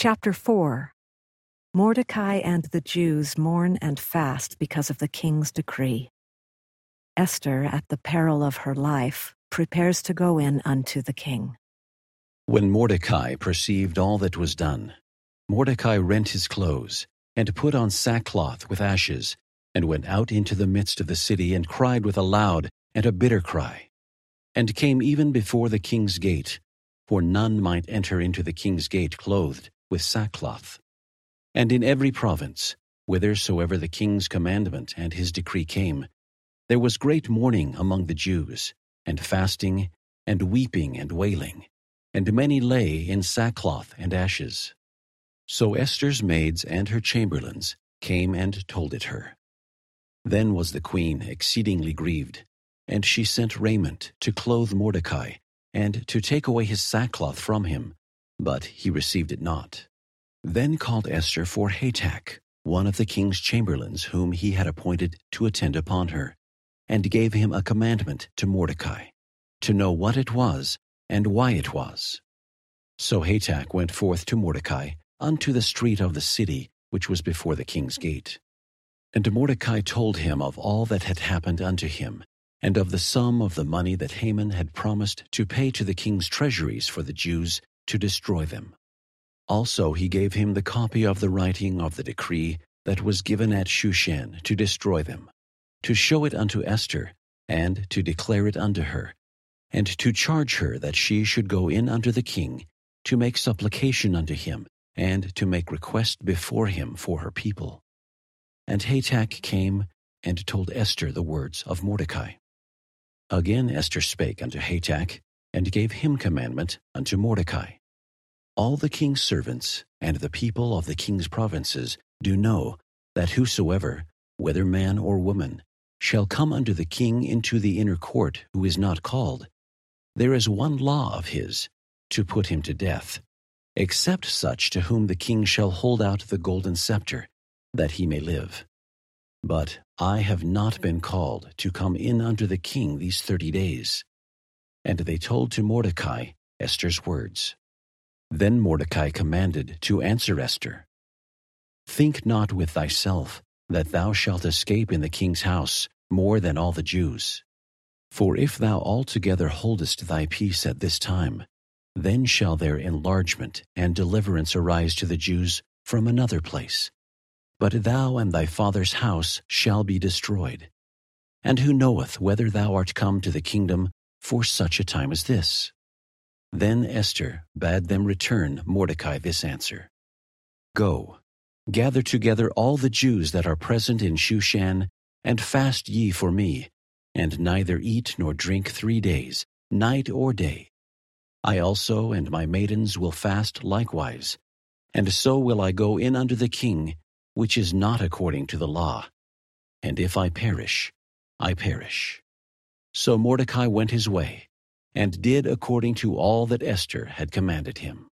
Chapter 4. Mordecai and the Jews mourn and fast because of the king's decree. Esther, at the peril of her life, prepares to go in unto the king. When Mordecai perceived all that was done, Mordecai rent his clothes, and put on sackcloth with ashes, and went out into the midst of the city, and cried with a loud and a bitter cry, and came even before the king's gate, for none might enter into the king's gate clothed with sackcloth. And in every province, whithersoever the king's commandment and his decree came, there was great mourning among the Jews, and fasting, and weeping, and wailing, and many lay in sackcloth and ashes. So Esther's maids and her chamberlains came and told it her. Then was the queen exceedingly grieved, and she sent raiment to clothe Mordecai, and to take away his sackcloth from him, but he received it not. Then called Esther for Hatach, one of the king's chamberlains, whom he had appointed to attend upon her, and gave him a commandment to Mordecai, to know what it was and why it was. So Hatach went forth to Mordecai unto the street of the city which was before the king's gate. And Mordecai told him of all that had happened unto him, and of the sum of the money that Haman had promised to pay to the king's treasuries for the Jews to destroy them. Also he gave him the copy of the writing of the decree that was given at Shushan to destroy them, to show it unto Esther, and to declare it unto her, and to charge her that she should go in unto the king, to make supplication unto him, and to make request before him for her people. And Hatach came and told Esther the words of Mordecai. Again Esther spake unto Hatach, and gave him commandment unto Mordecai. All the king's servants and the people of the king's provinces do know that whosoever, whether man or woman, shall come unto the king into the inner court who is not called, there is one law of his, to put him to death, except such to whom the king shall hold out the golden scepter, that he may live. But I have not been called to come in unto the king these 30 days. And they told to Mordecai Esther's words. Then Mordecai commanded to answer Esther, Think not with thyself that thou shalt escape in the king's house more than all the Jews. For if thou altogether holdest thy peace at this time, then shall their enlargement and deliverance arise to the Jews from another place. But thou and thy father's house shall be destroyed. And who knoweth whether thou art come to the kingdom for such a time as this? Then Esther bade them return Mordecai this answer. Go, gather together all the Jews that are present in Shushan, and fast ye for me, and neither eat nor drink 3 days, night or day. I also and my maidens will fast likewise, and so will I go in unto the king, which is not according to the law. And if I perish, I perish. So Mordecai went his way, and did according to all that Esther had commanded him.